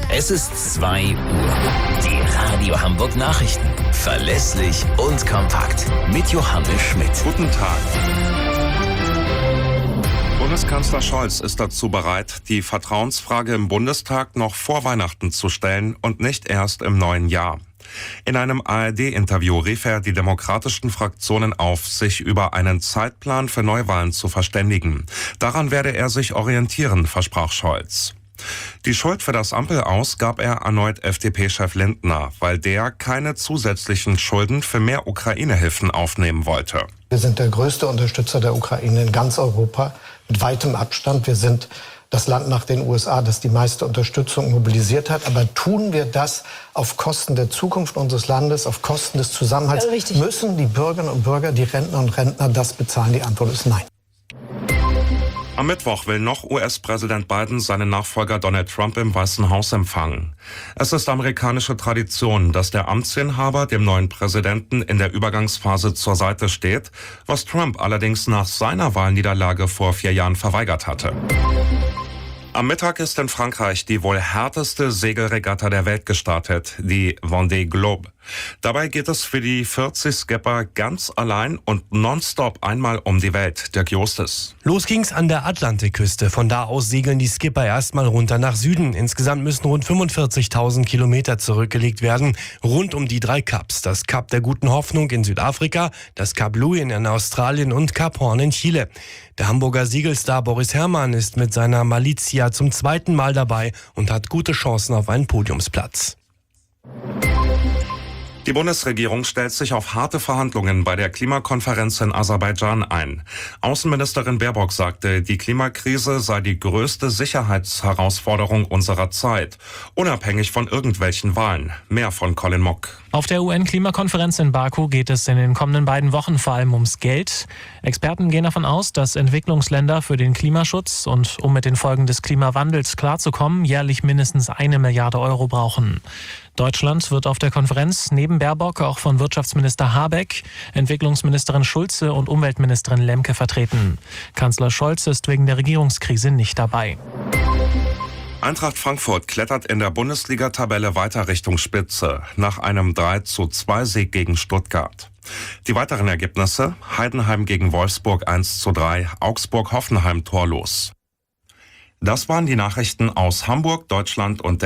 Es ist 2 Uhr. Die Radio Hamburg Nachrichten. Verlässlich und kompakt. Mit Johannes Schmidt. Guten Tag. Bundeskanzler Scholz ist dazu bereit, die Vertrauensfrage im Bundestag noch vor Weihnachten zu stellen und nicht erst im neuen Jahr. In einem ARD-Interview rief er die demokratischen Fraktionen auf, sich über einen Zeitplan für Neuwahlen zu verständigen. Daran werde er sich orientieren, versprach Scholz. Die Schuld für das Ampel-Aus gab er erneut FDP-Chef Lindner, weil der keine zusätzlichen Schulden für mehr Ukraine-Hilfen aufnehmen wollte. Wir sind der größte Unterstützer der Ukraine in ganz Europa, mit weitem Abstand. Wir sind das Land nach den USA, das die meiste Unterstützung mobilisiert hat. Aber tun wir das auf Kosten der Zukunft unseres Landes, auf Kosten des Zusammenhalts? Ja, müssen die Bürgerinnen und Bürger, die Rentner und Rentner das bezahlen? Die Antwort ist nein. Am Mittwoch will noch US-Präsident Biden seinen Nachfolger Donald Trump im Weißen Haus empfangen. Es ist amerikanische Tradition, dass der Amtsinhaber dem neuen Präsidenten in der Übergangsphase zur Seite steht, was Trump allerdings nach seiner Wahlniederlage vor 4 Jahren verweigert hatte. Am Mittag ist in Frankreich die wohl härteste Segelregatta der Welt gestartet, die Vendée Globe. Dabei geht es für die 40 Skipper ganz allein und nonstop einmal um die Welt. Dirk Justus. Los ging's an der Atlantikküste. Von da aus segeln die Skipper erstmal runter nach Süden. Insgesamt müssen rund 45.000 Kilometer zurückgelegt werden, rund um die 3 Kaps. Das Kap der Guten Hoffnung in Südafrika, das Kap Louis in Australien und Kap Horn in Chile. Der Hamburger Segelstar Boris Herrmann ist mit seiner Malizia zum 2. Mal dabei und hat gute Chancen auf einen Podiumsplatz. Die Bundesregierung stellt sich auf harte Verhandlungen bei der Klimakonferenz in Aserbaidschan ein. Außenministerin Baerbock sagte, die Klimakrise sei die größte Sicherheitsherausforderung unserer Zeit, unabhängig von irgendwelchen Wahlen. Mehr von Colin Mock. Auf der UN-Klimakonferenz in Baku geht es in den kommenden beiden Wochen vor allem ums Geld. Experten gehen davon aus, dass Entwicklungsländer für den Klimaschutz und um mit den Folgen des Klimawandels klarzukommen, jährlich mindestens 1 Milliarde Euro brauchen. Deutschland wird auf der Konferenz neben Baerbock auch von Wirtschaftsminister Habeck, Entwicklungsministerin Schulze und Umweltministerin Lemke vertreten. Kanzler Scholz ist wegen der Regierungskrise nicht dabei. Eintracht Frankfurt klettert in der Bundesliga-Tabelle weiter Richtung Spitze nach einem 3:2-Sieg gegen Stuttgart. Die weiteren Ergebnisse: Heidenheim gegen Wolfsburg 1:3, Augsburg-Hoffenheim torlos. Das waren die Nachrichten aus Hamburg, Deutschland und der